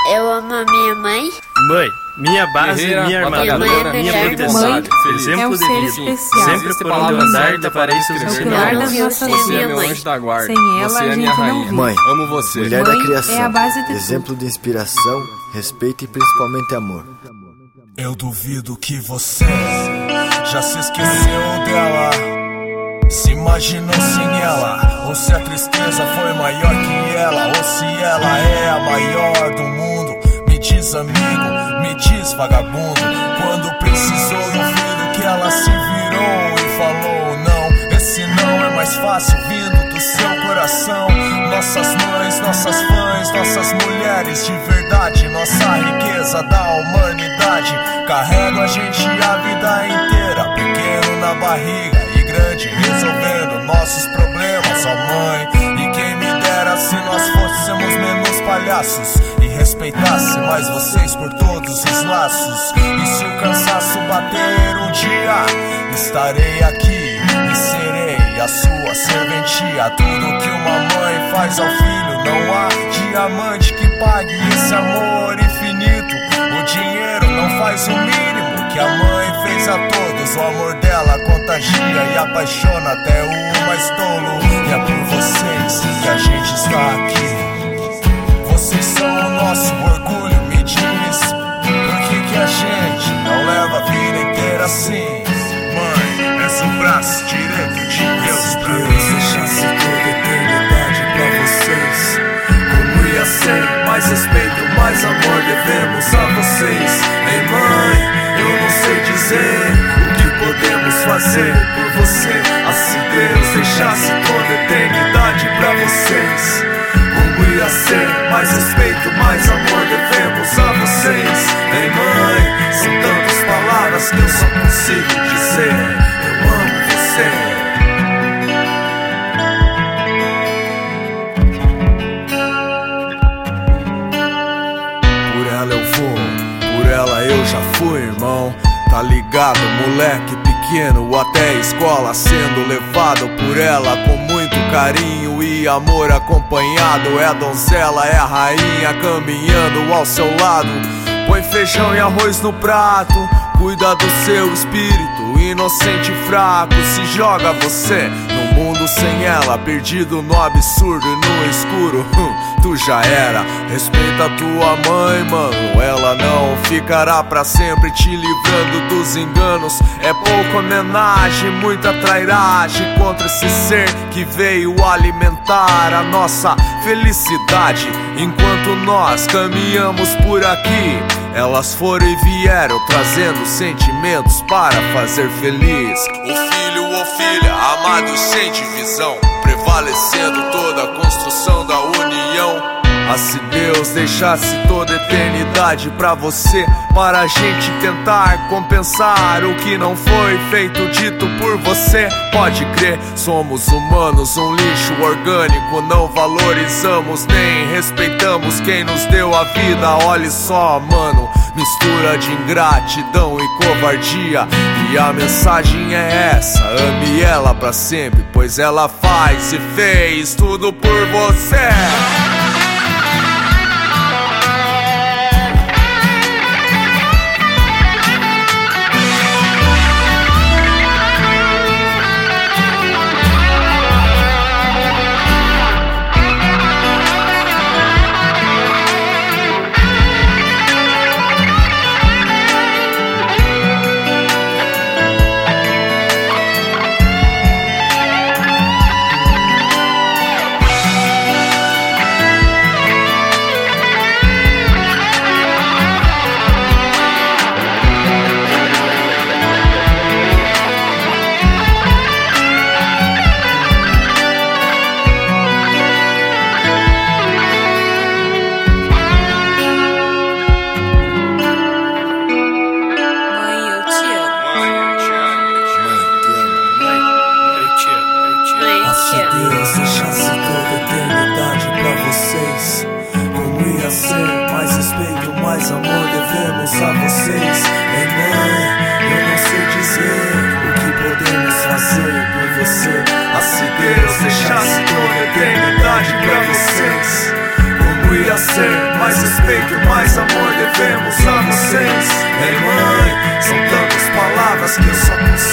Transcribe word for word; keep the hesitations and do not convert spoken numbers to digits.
Eu amo a minha mãe. Mãe, minha base, Guerreira, minha armadura, batalhadora, minha cheia de proteção, bondade, exemplo é um de ser vida. especial. Sempre Existe por onde eu palavra andar, certa deparei seus para É o escrever. pilar Eu das não vi nossas você, Você é minha meu mãe. anjo da guarda. Sem ela, Você a é gente minha não rainha. vive. Mãe, Amo você. mulher Mãe da criação, é a base de exemplo de inspiração, respeito e principalmente amor. Eu duvido que você já se esqueceu dela, se imaginou sem ela, ou se a tristeza foi maior que ela, ou se ela é a maior do mundo. Me diz amigo, me diz vagabundo, quando precisou duvido que ela se virou e falou não. Esse não é mais fácil vindo do seu coração. Nossas mães, nossas fãs, nossas mulheres de verdade, nossa riqueza da humanidade. Carrego a gente a vida inteira, pequeno na barriga e grande resolvendo nossos problemas, ó mãe. E quem me dera se nós fôssemos menos palhaços e respeitasse mais vocês por todos os laços. E se o cansaço bater um dia, estarei aqui e serei a sua serventia. Tudo que uma mãe faz ao filho, não há diamante que pague esse amor infinito. O dinheiro não faz o mínimo que a mãe fez a todos. O amor dela contagia e apaixona até o mais tolo. E é por vocês que a gente está aqui. Vocês são o nosso orgulho, me diz, por que que a gente não leva a vida inteira assim? Mãe, és o braço direito de Deus pra mim. Se deixasse toda a eternidade pra vocês, como ia ser? Mais respeito, mais amor devemos a vocês. Ei mãe, eu não sei dizer o que podemos fazer por você. Ah, se Deus deixasse toda a eternidade pra vocês, como ia ser? Mais respeito, mais amor devemos a vocês. Ei mãe, são tantas palavras que eu só consigo dizer: eu amo você. Por ela eu vou, por ela eu já fui, irmão. Tá ligado, moleque pequeno, até a escola sendo levado por ela com muito carinho e amor acompanhado. É a donzela, é a rainha caminhando ao seu lado. Põe feijão e arroz no prato, cuida do seu espírito, inocente e fraco. Se joga você no mundo sem ela, perdido no absurdo e no escuro. hum, Tu já era, respeita tua mãe, mano. Ela não ficará pra sempre te livrando dos enganos. É pouca homenagem, muita trairagem contra esse ser que veio alimentar a nossa felicidade. Enquanto nós caminhamos por aqui, elas foram e vieram trazendo sentimentos para fazer feliz o filho ou filha, amado e sem divisão, prevalecendo toda a construção da união. Ah, se Deus deixasse toda a eternidade pra você, para a gente tentar compensar o que não foi feito, dito por você. Pode crer, somos humanos, um lixo orgânico. Não valorizamos nem respeitamos quem nos deu a vida. Olhe só, mano, mistura de ingratidão e covardia. E a mensagem é essa: ame ela pra sempre, pois ela faz e fez tudo por você. Mais amor devemos a vocês. Ei mãe, eu não sei dizer o que podemos fazer por você. Ah, se Deus deixasse toda a eternidade pra vocês, como como ia ser. Mais respeito, mais amor devemos a vocês. Ei mãe, são tantas palavras que eu só consigo